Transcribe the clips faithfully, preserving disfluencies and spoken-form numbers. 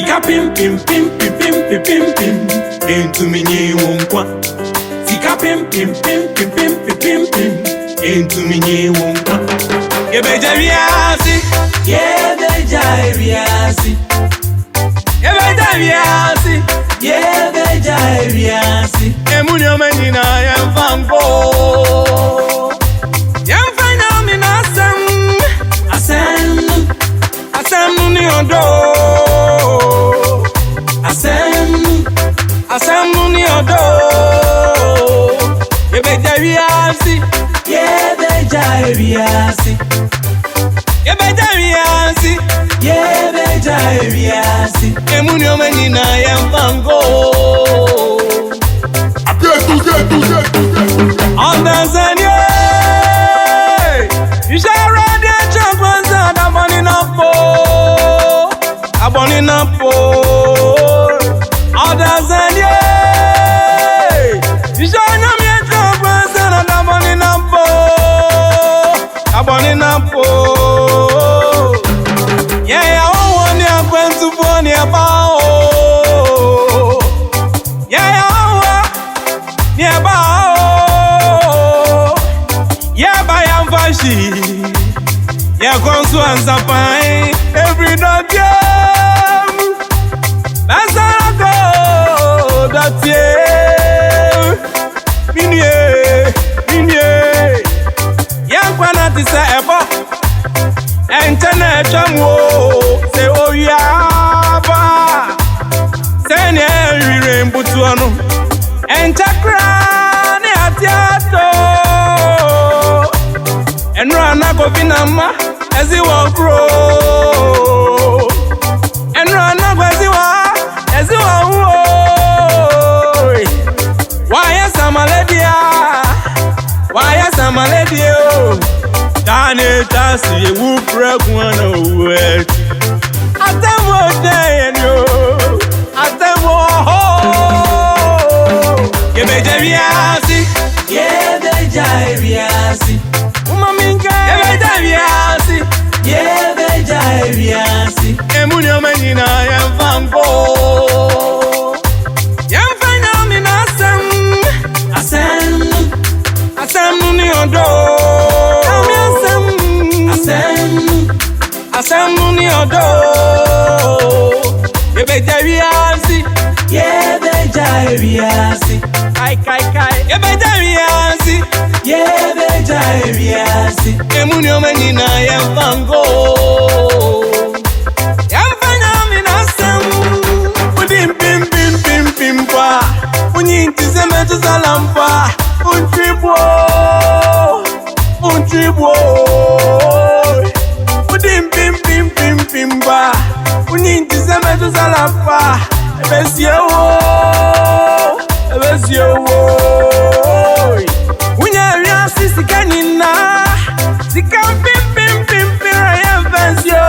Sika pim pim pim pim pim pim pim into me nye wonkwa. Sika pim pim pim pim pim pim pim into me nye wonkwa. Yebeja viasi, Yebeja viasi, yebeja viasi, Yebeja viasi. Emuni omenina yemfango, yemfanya minasem, Asem, asem ni odo, asem, asem ni odo. Yebeja viasi, Yebeja viasi, yebeja viasi, Yebeja viasi. Emuni omenina yemfango. On the Zanye, you shall run the champions and I'm on in up for. I'm on in up for. On the Zanye, you shall know me a champions and I'm on in up for. I'm on in up for. Yeah, I want you going to phone your bow. Yeah, I want your bow. Yeah, Consu and Sapai, every dog, yeah. That's how I go. That's yeah. Minye, minye. Yeah, Quanati say, Internet, Jamwo, say, oh, yeah, ba. Say, every rainbow to anu. Entercran, Atiato. And run up of Vinama as you walk road. And run up as you are, as you are. Why is some lady? Why is some lady? Danny Tassi, a whoop break one away. I tell what day and you. I tell what. You may be Yebeja viasi, Yebeja viasi, Yebeja viasi. Emuni omenina yemfango, yemfanya minasem, Asem, asem ni odo, asem, asem, asem ni odo. Yebeja viasi, Yebeja viasi, kai kai kai. Yebeja viasi, Yebeja viasi. Emuni omenina yemfango, yemfanya minasem. Udim pim pim pim pim pa, unyinti zeme tuzalampa. Untribwo, untribwo. Udim pim pim pim pim pa, unyinti zeme tuzalampa. Ebesiewo, ebesiewo. Unya viasi sikanina, sikam pim pim pim pim yemfensio,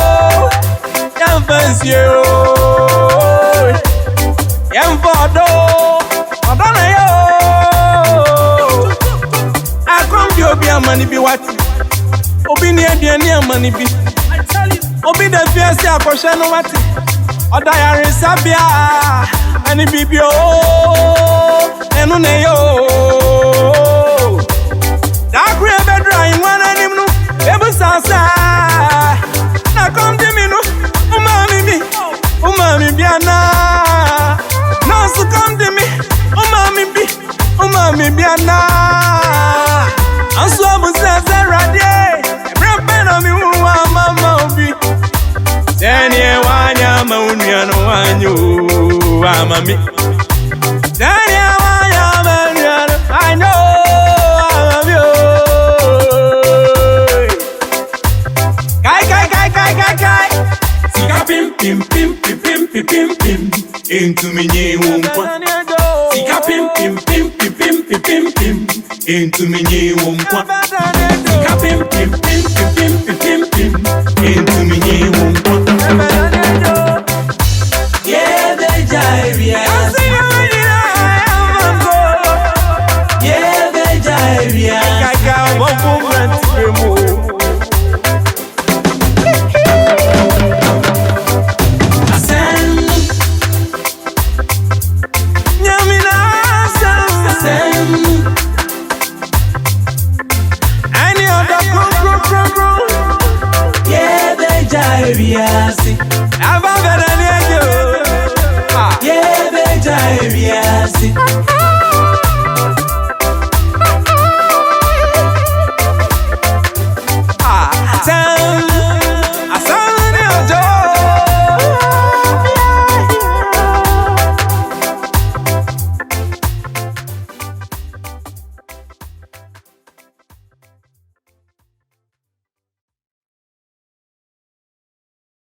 yemfensio, yemfodo, odana yo. Akwambi obi amani bi wati, obi ni ediani amani bi. Obi de fiasi akoshe no wati, oda yare sabia, ani bibio, enu ne yo. Dakwe bedra inwana nimnu, ebu sansa. Na come to me no, umami bi, umami biana. No so come to me, umami bi, umami biana. Anso abu sese radie, emre no mi uwa mama obi. Denie wanya maunia no wanyo, amami. Denie wanya maunia no, I know. Pim pim pim pim pim pim pim into me nye wonkwa. Sika pim pim pim pim pim pim pim pim into me nye wonkwa. Sika pim pim pim pim pim pim pim into me nye wonkwa. Yebeja viasi, Yebeja viasi. Kaka wofu rent Asem, ewiase.